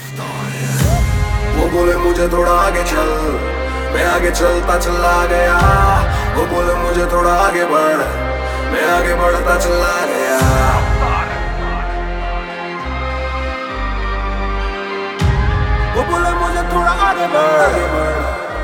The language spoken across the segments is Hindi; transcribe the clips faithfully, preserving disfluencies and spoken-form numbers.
वो बोले मुझे थोड़ा आगे चल, मैं आगे चलता चला गया। वो बोले मुझे थोड़ा आगे बढ़, मैं आगे बढ़ता चला गया। वो बोले मुझे थोड़ा आगे बढ़।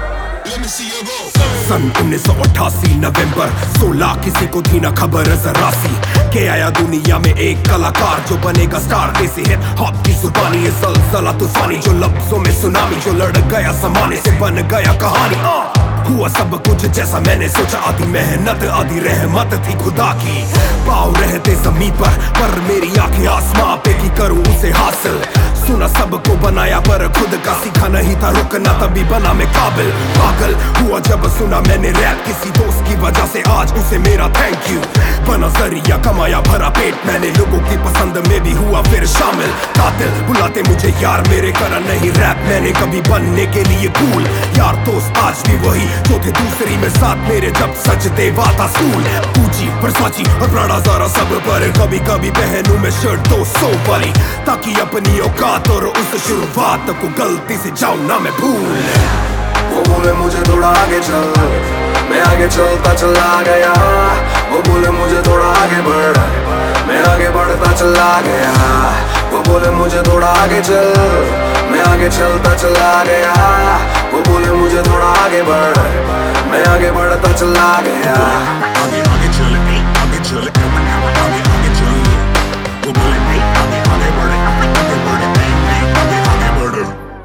सन उन्नीस सौ अट्ठासी नवंबर सोलह, किसी को थी ना खबर जरा सी के आया दुनिया में एक कलाकार जो बनेगा स्टार। कैसे है हॉप की जुबानी, ये सलसला तूफानी जो लफ्जों में सुनामी, जो लड़ गया जमाने से बन गया कहानी। हुआ सब कुछ जैसा मैंने सोचा, आधी मेहनत आधी रहमत थी खुदा की। पाँव रहते जमीन पर पर मेरी आंखें आसमां पे की करूं उसे हासिल। सुना सबको बनाया पर खुद का सीखा नहीं था रुकना, तभी बना मैं काबिल। पागल हुआ जब सुना मैंने रैप किसी दोस्त की वजह से, आज उसे मेरा थैंक यू। बना जरिया कमाया भरा पेट मैंने, लोगों की पसंद में भी हुआ फिर शामिल। कातिल बुलाते मुझे यार मेरे, करा नहीं रैप मैंने कभी बनने के लिए कूल। यार दोस्त आज भी वही जो थे दूसरी में साथ मेरे, जब सच देवा था स्कूल। पूजी वर्साची और प्राड़ा ज़ारा सब पर, कभी कभी पहनूं मैं शर्ट दो सौ वाली, ताकि अपनी औकात और उस शुरुआत को गलती से जाऊं ना मैं भूल। वो बोले मुझे थोड़ा आगे चल, मैं आगे चलता चला गया। वो बोले मुझे थोड़ा आगे बढ़, मैं आगे बढ़ता चला गया। वो बोले मुझे थोड़ा आगे चल, मैं आगे चलता चला गया। वो बोले मुझे थोड़ा आगे बढ़, मैं आगे बढ़ता चला गया। आगे आगे चल, आगे चल, आगे आगे चल। वो बोले नहीं आगे आगे बढ़े, आगे बढ़े, आगे आगे बढ़े।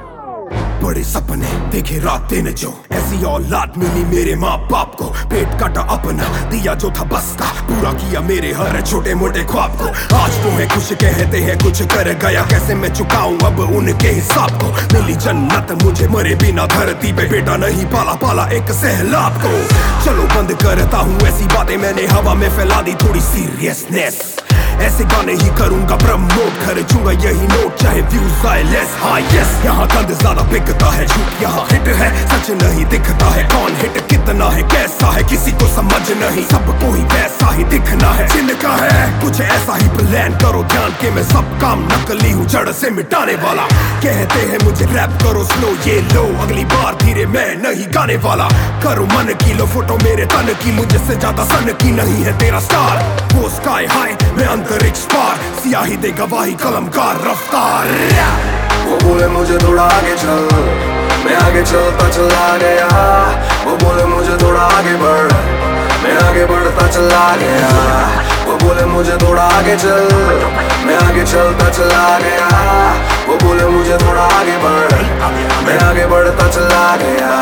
बड़े सपने देखे रात दिन जो, ऐसी औलाद मिली मेरे माँ बाप को। पेट काटा अपना दिया जो था बस का, पूरा किया मेरे हर छोटे मोटे ख्वाब को। आज तो है खुश कहते हैं कुछ कर गया, कैसे मैं चुकाऊं अब उनके हिसाब को। मिली जन्नत मुझे मरे बिना धरती पे, बेटा नहीं पाला पाला एक सहलाब को। चलो बंद करता हूँ ऐसी बातें, मैंने हवा में फैला दी थोड़ी सीरियसनेस। ऐसे गाने ही करूंगा प्रमोट, खर्चूंगा यही नोट चाहे व्यूज आए लेस। हाँ यस, यहाँ गंद ज्यादा बिकता है, झूठ यहाँ हिट है, सच नहीं दिखता है। कौन हिट कितना है कैसा है किसी को समझ नहीं, सबको ही वैसा ही दिखना है जिनका है। कुछ ऐसा ही प्लान करो ध्यान के, मैं सब काम नकली हूँ जड़ से मिटाने वाला। कहते हैं मुझे रैप करो स्लो, ये लो अगली बार धीरे मैं नहीं गाने वाला। करो मन की लो फोटो मेरे तन की, मुझसे ज्यादा सन की नहीं है तेरा स्टार। वो स्काई हाई मैं अंतरिक्ष पार, सियाही दे गवाही कलमकार रफ्तार। वो बोले मुझे थोड़ा आगे चल, मैं आगे चलता चला गया। वो बोले मुझे थोड़ा आगे बढ़, मैं आगे बढ़ता चला गया। वो बोले मुझे थोड़ा आगे चल, मैं आगे चलता चला गया। वो बोले मुझे थोड़ा आगे बढ़, मैं आगे बढ़ता चला गया।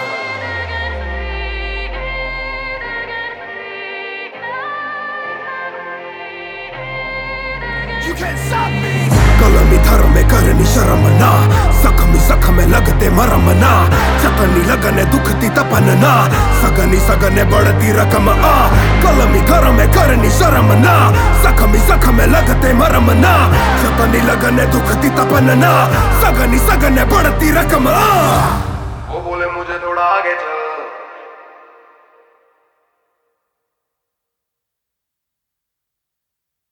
कलमी धर्म में करनी शर्म ना, जख्मी जख्म में लगते मरम ना। चकनी लगने दुखती तपन ना, सगनी सगने बढ़ती रकम आ। कलमी धर्म में करनी शर्म ना, जख्मी जख्म में लगते मरम ना। चकनी लगने दुखती तपन ना, सगनी सगने बढ़ती रकम आ। वो बोले मुझे थोड़ा आगे चल,